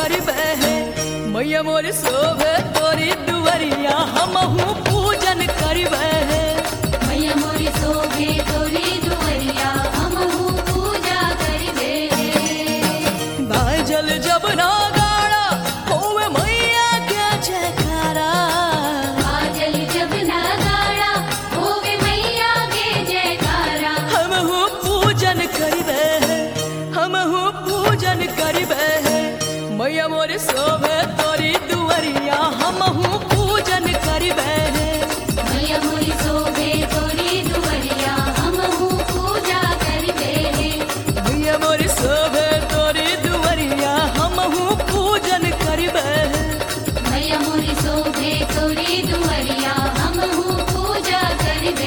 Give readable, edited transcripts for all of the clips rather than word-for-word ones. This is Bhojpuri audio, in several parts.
करबे है मैया मोर शोभे तोरी दुवरिया हमहू पूजन करबे है मैया मोरी शोभे तोरी दुवरिया हमहू पूजा करबे बाजल जब नागाड़ा होवे मैया के जयकारा बाजल जब नगाड़ा होवे मैया के जयकारा हमहू पूजन करबे है हमहू पूजन करबे है मैया मोर शोभे तोरी दुवरिया हमहू पूजन करबे है मैया मोरी शोभे तोरी दुवरिया हमहू पूजा करबे मैया मोर शोभे तोरी दुवरिया हमहू पूजन करबे है मैया मोरी शोभे तोरी दुवरिया हमहू पूजा करबे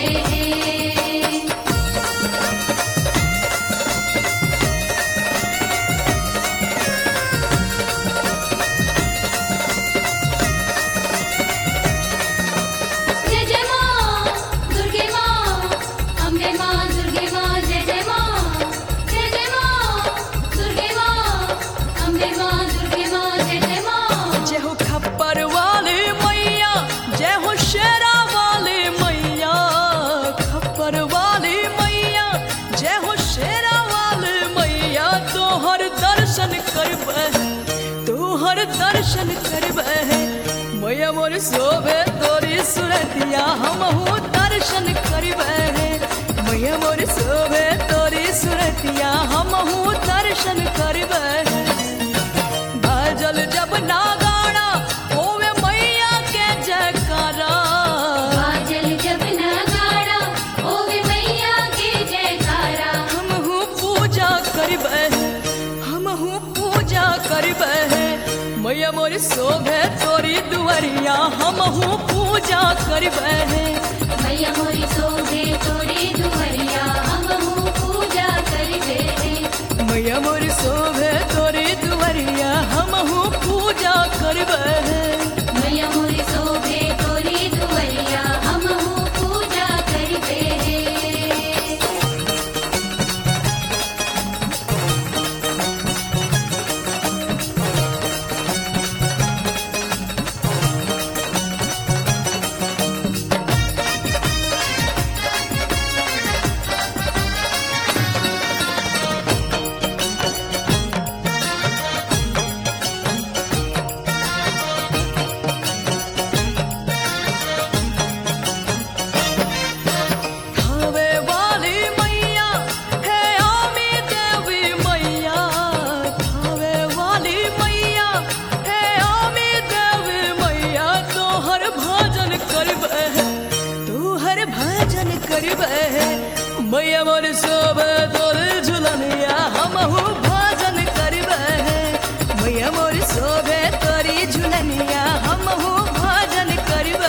जय जय माँ दुर्गे माँ अम्बे माँ दुर्गे माँ जय जय माँ जय जय माँ दुर्गे माँ अम्बे माँ दुर्गे माँ जय जय माँ जय हो खप्पर वाली मैया जय हो शेरा वाली मैया खप्पर वाली मैया जय हो शेरा वाली मैया तोहर दर्शन करबे तोहर दर्शन करबे मैया मोर शोभे तोरी सुरतिया हमहू दर्शन करबे मैया मोर शोभे तोरी सुरतिया हमहू दर्शन करबे बाजल जब नागाड़ा होवे मैया के जयकारा बाजल जब नगाड़ा होवे मैया के जयकारा हमहू पूजा करबे हमहू पूजा करबे मैया मोर शोभे तोरी दुवरिया हमहू पूजा करबे मैया मोरी शोभे तोरी दुवरिया हमहू पूजा करबे मैया मोर शोभे तोरी दुवरिया हमहू पूजा करबे मैया मोरी शोभे तोरी दुवरिया हमहू पूजा करबे खावे वाली मैया हे आमी देवी मैया खावे वाली मैया हे आमी देवी मैया तोहर भजन करबे तोहर भजन करबे मैया मोर शोभे तोर झुलनिया हमहू भजन करबे मैया मोर शोभे तोरी झुलनिया हमहू भजन करबे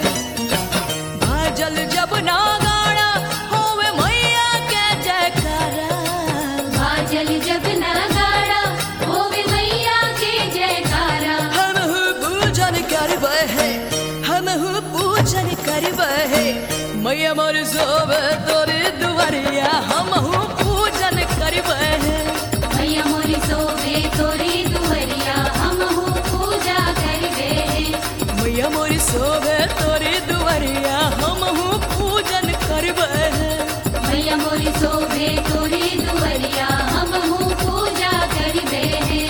बाजल जब नागाड़ा होवे मैया के जयकारा बाजल जब नगाड़ा होवे मैया के जयकारा हमहू पूजन करबे हमहू पूजन करबे मैया मोर शोभे तोरी दुवरिया हमहू पूजन करबे मैया मोरी शोभे तोरी दुवरिया हमहू पूजा करबे मैया मोर शोभे तोरी दुवरिया हमहू पूजन करबे मैया मोरी शोभे तोरी दुवरिया हमहू पूजा करबे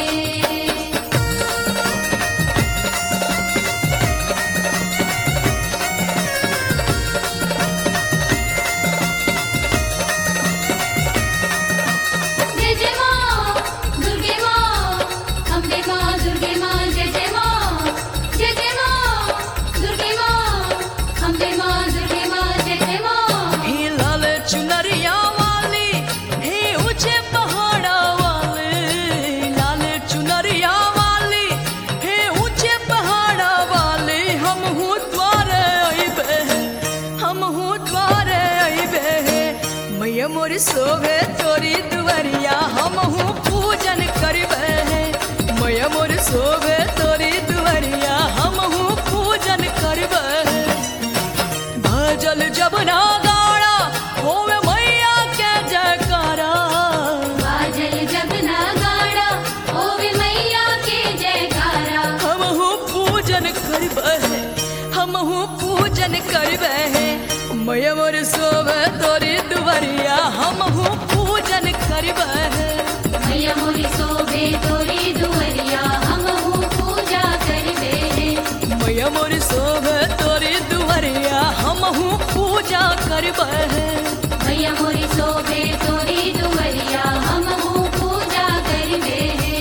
जय जय माँ दुर्गे माँ अम्बे माँ दुर्गे माँ जय जय माँ जय जय माँ दुर्गे माँ अम्बे माँ दुर्गे माँ जय जय माँ हे लाल चुनरिया वाली हे ऊंचे पहाड़ा वाली लाल चुनरिया वाली हे ऊंचे पहाड़ा वाली हमहू द्वारे अइबे हमहू द्वारे अइबे मैया मोर शोभे तोरी दुवरिया हमहू पूजन करबे मैया मोर शोभे तोरी दुवरिया हमहू पूजन करबे भजल जब नागाड़ा होवे मैया के जयकारा बाजल जब नगाड़ा होवे मैया के मोर सोवे तोरी दुवरिया हमहू पूजन करबे है मैया मोरी शोभे तोरी दुवरिया हमहू पूजा करबे है मैया मोर सोवे तोरी दुवरिया हमहू पूजा करबे है मैया मोरी शोभे तोरी दुवरिया हमहू पूजा करबे है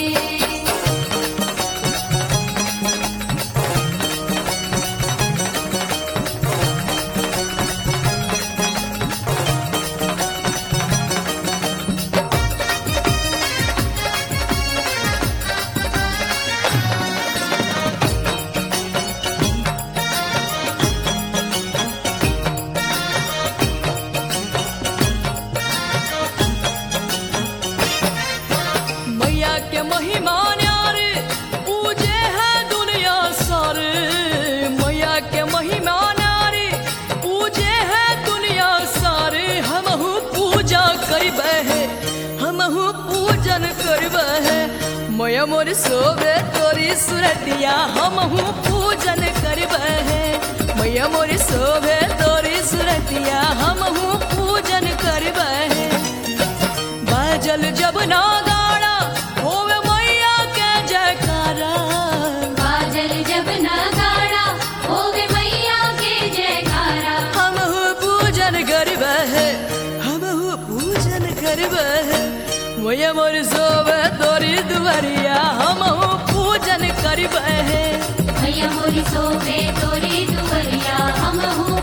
मैया के महिमा न्यारे पूजे है दुनिया सारे मैया के महिमा न्यारे पूजे है दुनिया सारे हमहू पूजा करबे है हमहू पूजन करबे है मैया मोर सोवे तोरी सुरतिया हमहू पूजन करबे है मैया मोर सोवे तोरी सुरतिया हमहू पूजन करबे है बाजल जब नागाड़ा होवे मैया के जयकारा बाजल जब नगाड़ा होवे मैया के जयकारा हमहू पूजन करबे है हमहू पूजन करबे है मैया मोर सोवे तोरी दुवरिया हमहू पूजन करबे है मैया मोरी शोभे तोरी दुवरिया हमहू